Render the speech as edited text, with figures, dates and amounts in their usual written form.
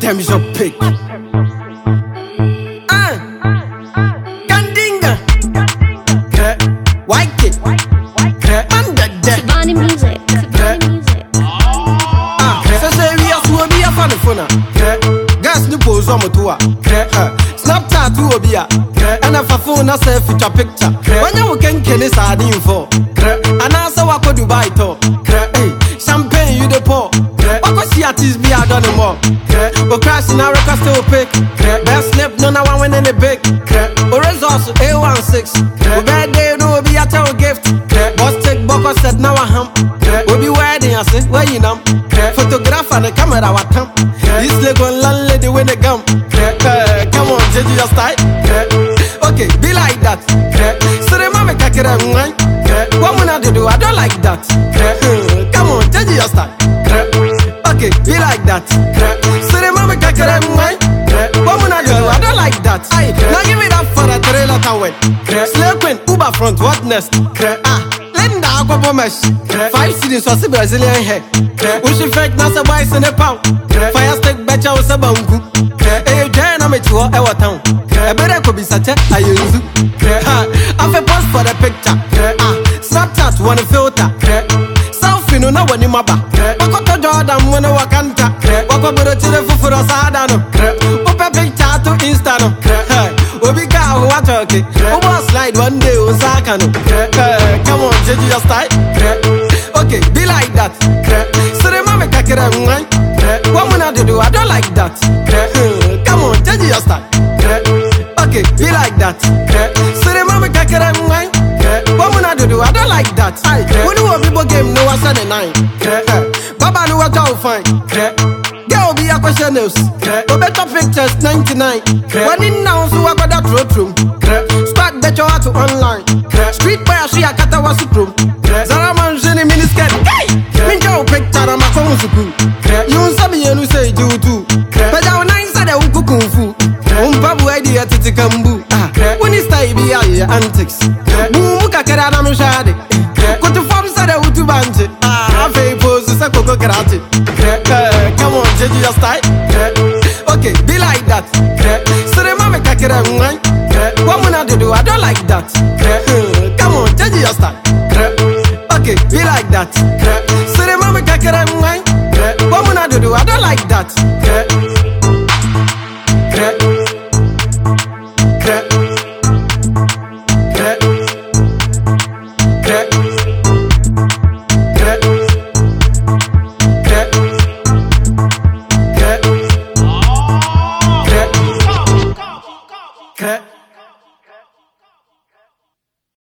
terms of pick. Kandinga. White it. Under that. Bonnie music. So say we are to be a fan of fun. Gas new pose on Motua. Snapchat to Obia. And if a phone, I say feature picture. When you can kill this, I didn't for. And I saw what could Dubai talk. Champagne, you the poor. What she at is be I done more. But crash in our record still pick. Best slip, no, no one in the big. Or resource A16. Bad day, no, be a tell gift. Boss take Boko said, now I hump. We'll be wedding, I say, where you know. Photograph and the camera, what thump. This little landlady with the gum. Come on, change your style. Okay, be like that. So the mama can get a wine. What when I do, I don't like that. Come on, change your style. Okay, be like that. So the mama can get a wine. What when I do, I don't like that. Now give it up for a trailer towel. Slave queen, Uber front, what next? Linda Aqua mesh. 5 cities was a Brazilian hair. We should fake Nasa boys in a pound. Fire stick betcha was a bangu. Hey, Jan, I'm at our town. I better could be such a use. I've a post for the picture. Snapchat, one filter. South, you know, no one in my back. I got to Jordan when I walk on tap. Walk over to the for us, I don't know. Pop a picture to Instagram. We got what talking. Over slide one day, Osaka. Come on, change your style. Okay, be like that. So the mama can get a wine. What when I do, I don't like that. Come on, change your style. Okay, be like that. So the mama can get a wine. What when I do, I don't like that. When you want people game, no, I said the 9. Baba, no, what I'll find. Girl, be a question news. Better pictures 99. When in now, so I got that road room. Start better to online. Street boy, she a cat was supreme. Zara man, Jenny miniskirt. Hey! Minja picture, I'm a phone supreme. You sabi you say you too. But I want to say that we kung fu. Babu idea to Kambu. When it's time, be a antics. Boom, Kakara, I'm shady. Go to farm, said I would to banji. I pay poses a cocoa karate. Come on, change your style. Okay, be like that. So the mama can get a wine. What when I do, I don't like that. Come on, change your style. Okay, be like that. So the mama can get a wine. What when I do, I don't like that.